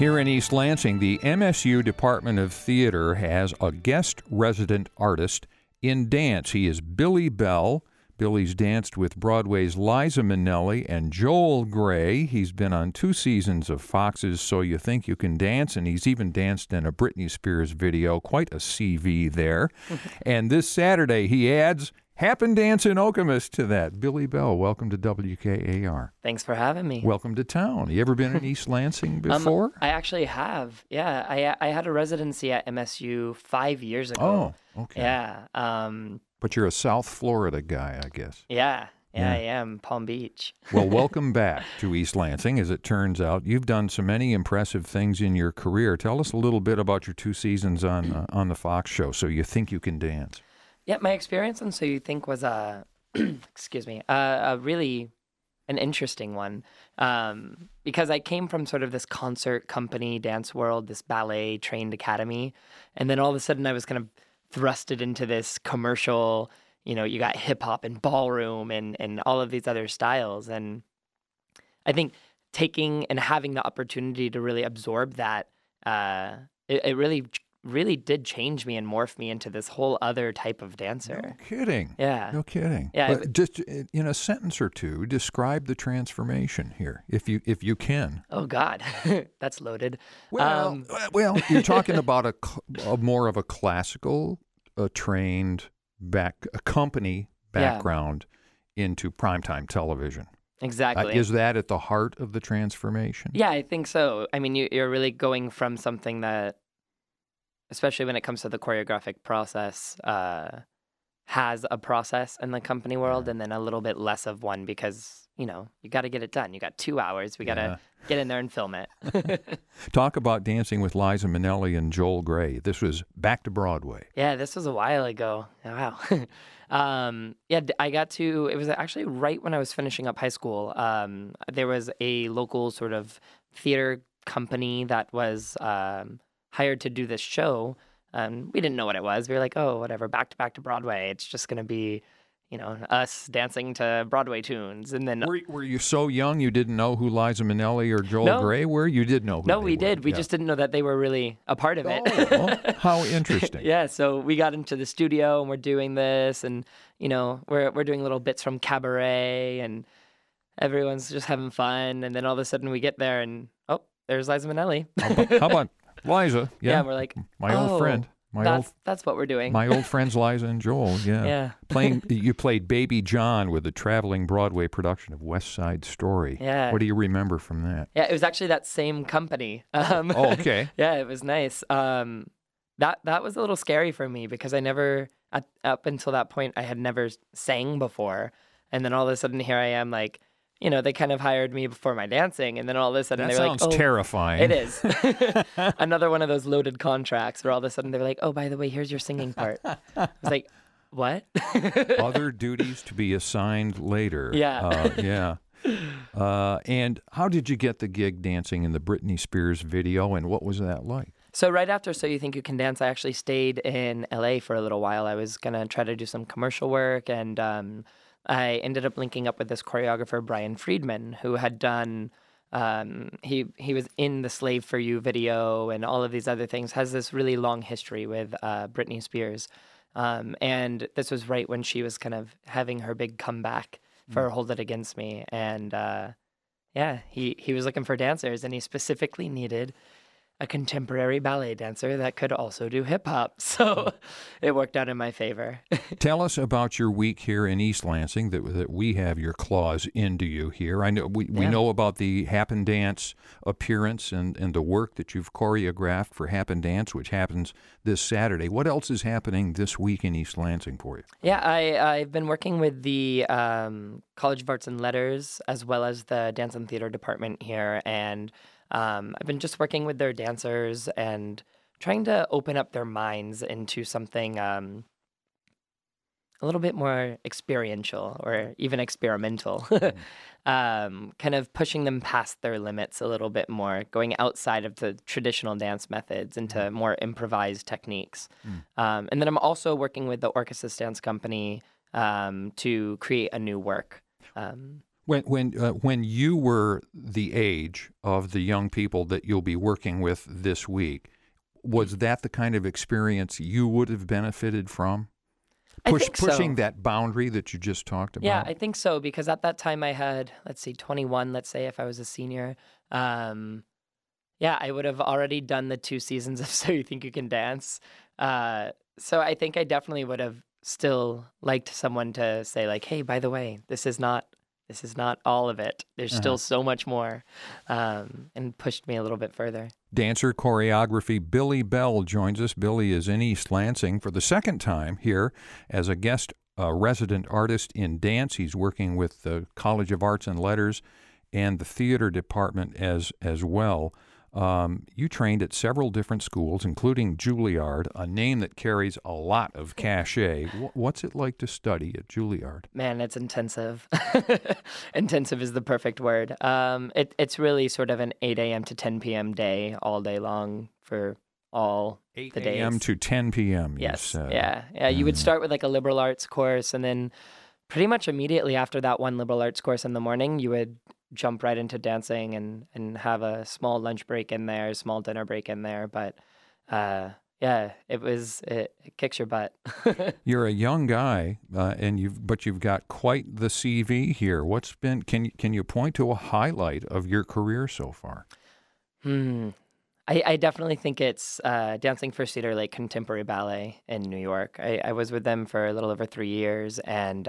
Here in East Lansing, the MSU Department of Theater has a guest resident artist in dance. He is Billy Bell. Billy's danced with Broadway's Liza Minnelli and Joel Grey. He's been on 2 seasons of Fox's So You Think You Can Dance, and he's even danced in a Britney Spears video. Quite a CV there. And this Saturday, he adds Happen Dance in Okemos to that. Billy Bell, welcome to WKAR. Thanks for having me. Welcome to town. You ever been in East Lansing before? I actually have. Yeah, I had a residency at MSU 5 years ago. Oh, okay. Yeah. But you're a South Florida guy, I guess. Yeah, I am. Palm Beach. Well, welcome back to East Lansing. As it turns out, you've done so many impressive things in your career. Tell us a little bit about your 2 seasons on the Fox show, So You Think You Can Dance. Yeah, my experience on So You Think was excuse me, a really an interesting one, because I came from sort of this concert company dance world, this ballet trained academy, and then all of a sudden I was kind of thrusted into this commercial, you got hip hop and ballroom and all of these other styles. And I think taking and having the opportunity to really absorb that, it really did change me and morph me into this whole other type of dancer. No kidding. Yeah. No kidding. Yeah. But just in a sentence or two, describe the transformation here, if you can. Oh God, that's loaded. Well, you're talking about a more of a classical, trained company background into primetime television. Exactly. Is that at the heart of the transformation? Yeah, I think so. I mean, you're really going from something that, especially when it comes to the choreographic process, has a process in the company world, and then a little bit less of one because, you got to get it done. You got 2 hours. We got to get in there and film it. Talk about dancing with Liza Minnelli and Joel Grey. This was back to Broadway. Yeah, this was a while ago. Wow. I got to, it was actually right when I was finishing up high school. There was a local sort of theater company that was hired to do this show. We didn't know what it was. We were like, oh, whatever, back to Broadway. It's just going to be, us dancing to Broadway tunes. And then were you so young you didn't know who Liza Minnelli or Joel Grey were? You did know who they were. No, we did. We just didn't know that they were really a part of it. Oh, how interesting. Yeah, so we got into the studio and we're doing this, and we're doing little bits from Cabaret, and everyone's just having fun. And then all of a sudden we get there and there's Liza Minnelli. How about Liza? Yeah, we're like, my old friend. That's what we're doing. My old friends Liza and Joel, Yeah. You played Baby John with a traveling Broadway production of West Side Story. Yeah. What do you remember from that? Yeah, it was actually that same company. Okay. Yeah, it was nice. That was a little scary for me because I never, up until that point, I had never sang before. And then all of a sudden here I am like, they kind of hired me for my dancing, and then all of a sudden they were like, "That sounds terrifying." It is. Another one of those loaded contracts where all of a sudden they were like, "Oh, by the way, here's your singing part." I was like, "What?" Other duties to be assigned later. Yeah. And how did you get the gig dancing in the Britney Spears video, and what was that like? So right after So You Think You Can Dance, I actually stayed in LA for a little while. I was going to try to do some commercial work, and I ended up linking up with this choreographer, Brian Friedman, who had done, he was in the Slave for You video and all of these other things, has this really long history with Britney Spears. And this was right when she was kind of having her big comeback for Hold It Against Me. And he was looking for dancers, and he specifically needed a contemporary ballet dancer that could also do hip hop. So it worked out in my favor. Tell us about your week here in East Lansing, that we have your claws into you here. I know we know about the Happen Dance appearance and the work that you've choreographed for Happen Dance, which happens this Saturday. What else is happening this week in East Lansing for you? Yeah, I've been working with the College of Arts and Letters as well as the Dance and Theater department here, and I've been just working with their dancers and trying to open up their minds into something a little bit more experiential or even experimental, kind of pushing them past their limits a little bit more, going outside of the traditional dance methods into more improvised techniques. And then I'm also working with the Orchesis Dance Company to create a new work. When you were the age of the young people that you'll be working with this week, was that the kind of experience you would have benefited from? I think so. Pushing that boundary that you just talked about? Yeah, I think so, because at that time I had, let's see, 21, let's say, if I was a senior. Yeah, I would have already done the 2 seasons of So You Think You Can Dance. So I think I definitely would have still liked someone to say, like, hey, by the way, this is not all of it. There's still so much more, and pushed me a little bit further. Dancer choreography Billy Bell joins us. Billy is in East Lansing for the second time here as a guest resident artist in dance. He's working with the College of Arts and Letters and the theater department as well. You trained at several different schools, including Juilliard, a name that carries a lot of cachet. What's it like to study at Juilliard? Man, it's intensive. Intensive is the perfect word. It's really sort of an 8 a.m. to 10 p.m. day, all day long for all the days. 8 a.m. to 10 p.m., you Yes, said. yeah. You would start with like a liberal arts course, and then pretty much immediately after that one liberal arts course in the morning, you would jump right into dancing and have a small lunch break in there, small dinner break in there. But yeah, it kicks your butt. You're a young guy, but you've got quite the CV here. Can you point to a highlight of your career so far? I definitely think it's dancing for Cedar Lake Contemporary Ballet in New York. I was with them for a little over 3 years, and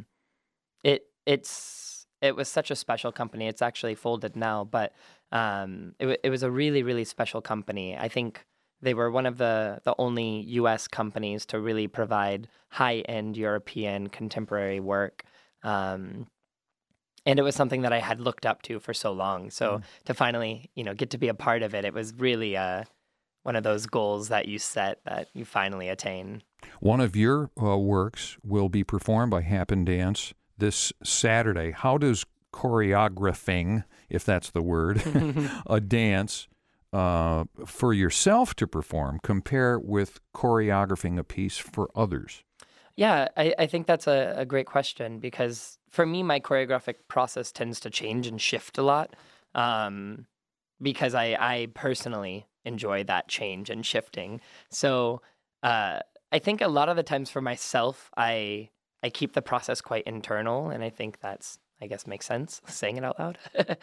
it was such a special company. It's actually folded now, but it was a really, really special company. I think they were one of the only U.S. companies to really provide high-end European contemporary work. And it was something that I had looked up to for so long. So to finally, get to be a part of it, it was really one of those goals that you set that you finally attain. One of your works will be performed by Happen Dance this Saturday. How does choreographing, if that's the word, a dance for yourself to perform compare with choreographing a piece for others? Yeah, I think that's a great question, because for me, my choreographic process tends to change and shift a lot, because I personally enjoy that change and shifting. So I think a lot of the times for myself, I keep the process quite internal, and I think I guess makes sense saying it out loud.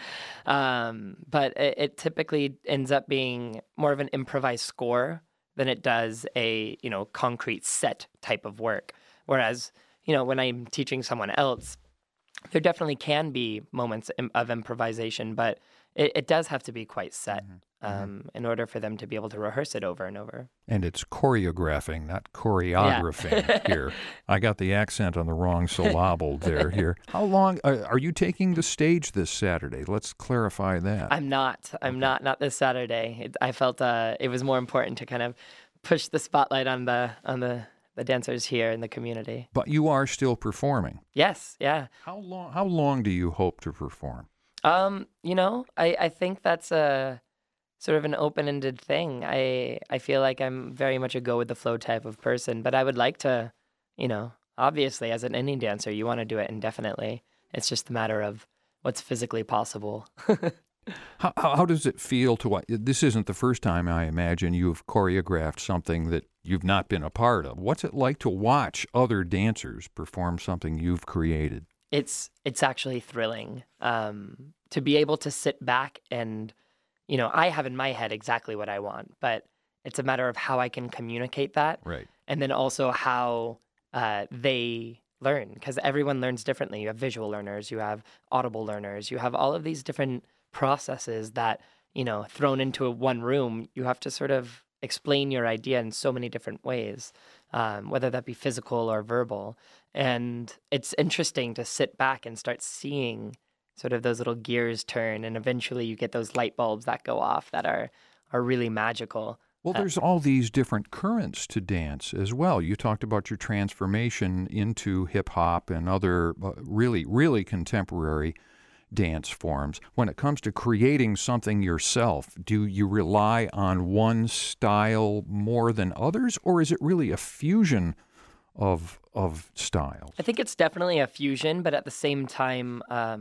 But it typically ends up being more of an improvised score than it does a, concrete set type of work. Whereas, when I'm teaching someone else, there definitely can be moments of improvisation, but it does have to be quite set in order for them to be able to rehearse it over and over. And it's choreographing, not choreographing here. I got the accent on the wrong syllable there here. How long are you taking the stage this Saturday? Let's clarify that. I'm not not this Saturday. I felt it was more important to kind of push the spotlight on the dancers here in the community. But you are still performing. Yes, yeah. How long do you hope to perform? I think that's a sort of an open-ended thing. I feel like I'm very much a go with the flow type of person, but I would like to, obviously as an indie dancer, you want to do it indefinitely. It's just a matter of what's physically possible. How does it feel this isn't the first time, I imagine, you've choreographed something that you've not been a part of. What's it like to watch other dancers perform something you've created? It's actually thrilling to be able to sit back and, I have in my head exactly what I want, but it's a matter of how I can communicate that. Right. And then also how they learn, because everyone learns differently. You have visual learners, you have audible learners, you have all of these different processes that, thrown into one room, you have to sort of explain your idea in so many different ways, whether that be physical or verbal. And it's interesting to sit back and start seeing sort of those little gears turn, and eventually you get those light bulbs that go off that are really magical. Well, there's all these different currents to dance as well. You talked about your transformation into hip-hop and other really, really contemporary dance forms. When it comes to creating something yourself, do you rely on one style more than others, or is it really a fusion of styles? I think it's definitely a fusion, but at the same time,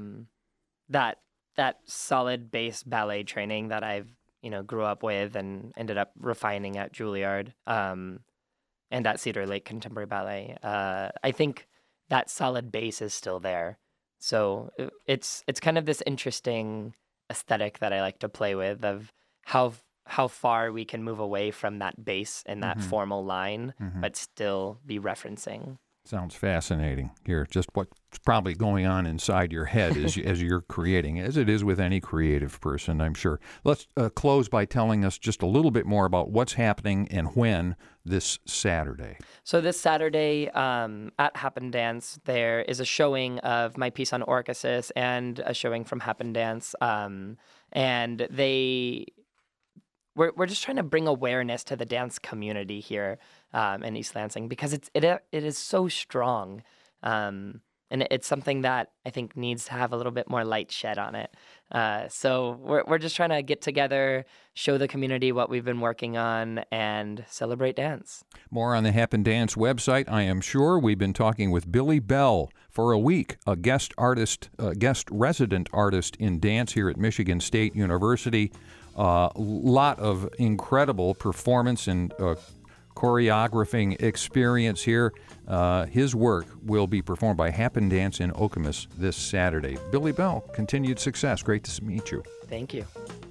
that solid base ballet training that I've grew up with and ended up refining at Juilliard and at Cedar Lake Contemporary Ballet. I think that solid base is still there. So it's kind of this interesting aesthetic that I like to play with of how far we can move away from that base and that formal line, but still be referencing. Sounds fascinating here. Just what's probably going on inside your head as you're creating, as it is with any creative person, I'm sure. Let's close by telling us just a little bit more about what's happening and when this Saturday. So this Saturday at Happen Dance, there is a showing of my piece on Orchesis and a showing from Happen Dance. And we're just trying to bring awareness to the dance community here in East Lansing because it is so strong, and it's something that I think needs to have a little bit more light shed on it. So we're just trying to get together, show the community what we've been working on, and celebrate dance. More on the Happen Dance website, I am sure. We've been talking with Billy Bell for a week, a guest resident artist in dance here at Michigan State University. Lot of incredible performance and choreographing experience here. His work will be performed by Happen Dance in Okemos this Saturday. Billy Bell, continued success. Great to meet you. Thank you.